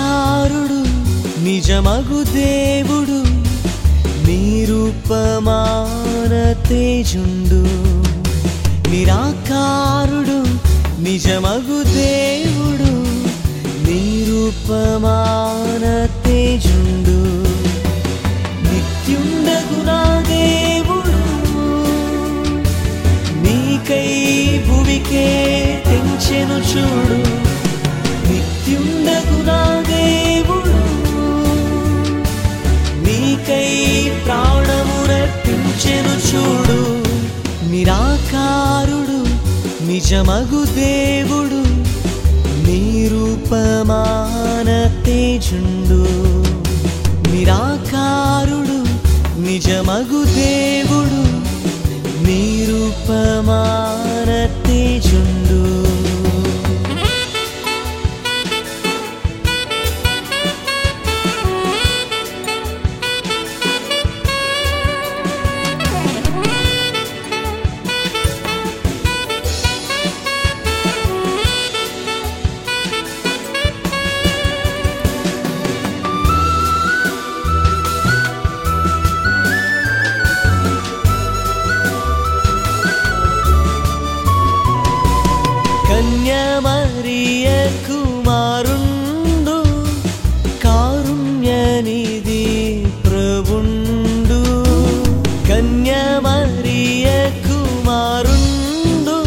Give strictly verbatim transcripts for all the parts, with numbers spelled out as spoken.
నిరాకారుడు నిజమగు దేవుడు నిరూపమాన తేజుండు నిరాకారుడు నిజమగు దేవుడు నిరూపమాన తేజుండు నిత్యుండగు నా దేవుడు నీకై భువికే తెంచెను చూడు నిత్యుండగు నా దేవుడు నీకై ప్రాణమునర్పించెను చూడు నిరాకారుడు నిజమగు దేవుడు నిరూపమాన తేజుండు నిరాకారుడు నిజమగు దేవుడు నిరూపమాన తేజుండు కన్యమరియ కుమారుండు కారుణ్యనిధి ప్రభుండు కన్యమరియ కుమారుండు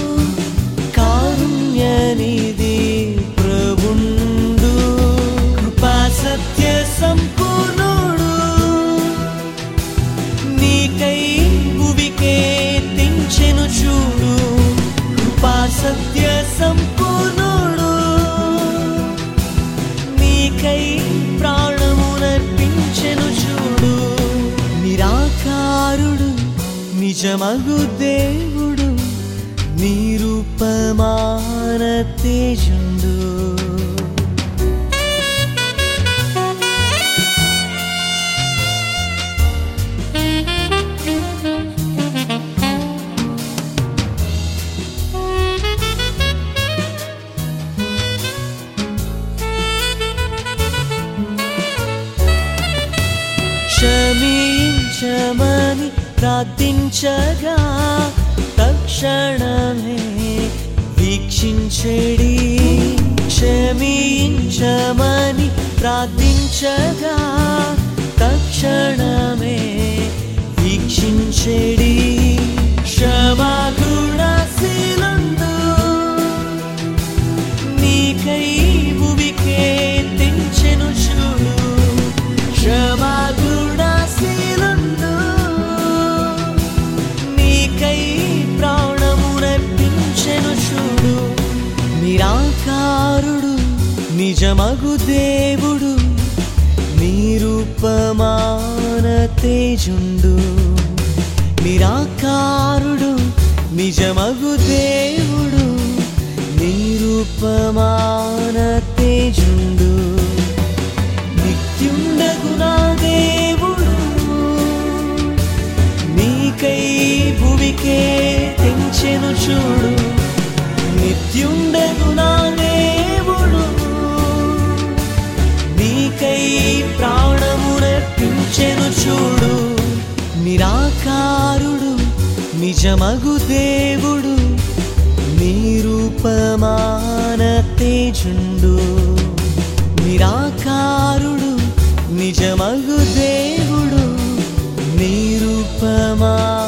కారుణ్యనిధి ప్రభుండు కృపా సత్య సంపూర్ణుడు నీకై భువికే తెంచెను చూడు కృపా సత్య సంపూర్ణుడు నీకై ప్రాణమునర్పించెను చూడు నిరాకారుడు నిజమగు దేవుడు నిరూపమాన తేజుండు క్షమించమని ప్రార్థించగా తక్షణమే వీక్షించెడి క్షమించమని ప్రార్థించగా తక్షణమే వీక్షించెడి క్షమాగుణశీలుండు నీకై భువికే తెంచెను చూడు క్షమాగుణశీలుండు నీకై ప్రాణమునర్పించెను చూడు నిరాకారుడు నిజమగు దేవుడు నిరూపమాన తేజుండు నిరాకారుడు నిజమగు దేవుడు నిరూపమాన తేజుండు నిత్యుండగు నా దేవుడు నీకై భువికే తెంచెను చూడు నిత్యుండగు నా దేవుడు నీకై ప్రాణమునర్పించెను చూడు నిరాకారుడు నిజమగు దేవుడు నిరూపమాన తేజుండు నిరాకారుడు నిజమగు దేవుడు నిరూపమా